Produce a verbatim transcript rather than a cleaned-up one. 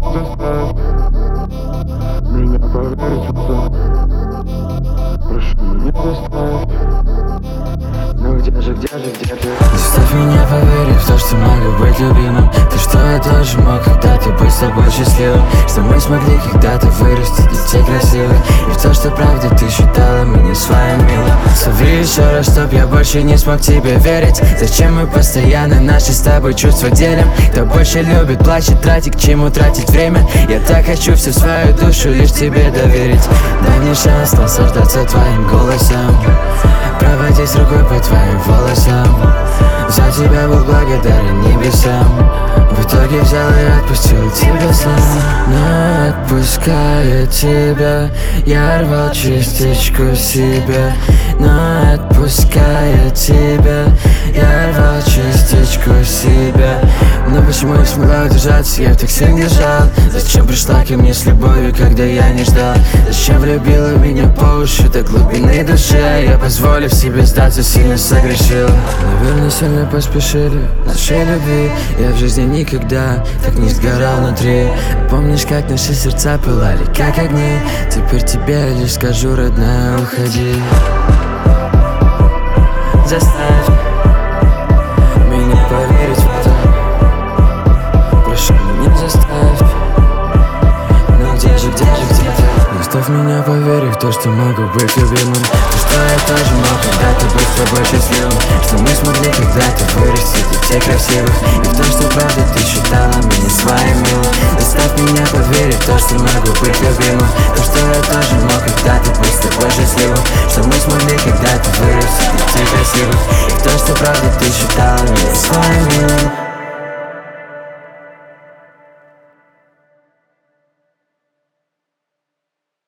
Заставь меня поверить в то. Прошу меня, заставь. Ну где же, где же, где ты? Заставь меня поверить в то, что могу быть любимым. То, что я тоже мог когда-то быть с тобой счастливым. Что мы смогли когда-то вырастить детей красивых. И в то, что правда ты считала меня своим милым. Соври еще раз, чтоб я больше не смог тебе верить. Зачем мы постоянно наши с тобой чувства делим? Кто больше любит, плачет, тратит, к чему тратить время? Я так хочу всю свою душу лишь тебе доверить. Дай мне шанс наслаждаться твоим голосом, проводить рукой по твоим волосам. За тебя был благодарен небесам. В итоге взял и отпустил тебя сам. Но отпуская тебя, я рвал частичку себя. Но отпуская тебя, я рвал частичку себя. Но почему не смогла удержаться, я так сильно держал? Зачем пришла ко мне с любовью, когда я не ждал? Зачем влюбила меня по уши до глубины души? Я, позволив себе сдаться, сильно согрешил. Наверное, сильно поспешили нашей любви. Я в жизни никогда так не сгорал внутри. Помнишь, как наши сердца пылали, как огни? Теперь тебе лишь скажу, родная, уходи. Заставь меня поверить в это. Прошу меня, заставь. Ну где же, где же, где ты? Заставь меня поверить в то, что могу быть любимым. То, что я тоже мог когда-то быть с тобой счастливым. Что мы смогли когда-то вырастить детей красивых. И в то, что правда ты считала меня своим милым. Заставь меня поверить в то, что могу быть любимым. То, что я тоже мог когда-то быть с тобой счастливым. Что мы смогли когда-то вырастить детей красивых. И в то, что правда ты считала меня своим милым.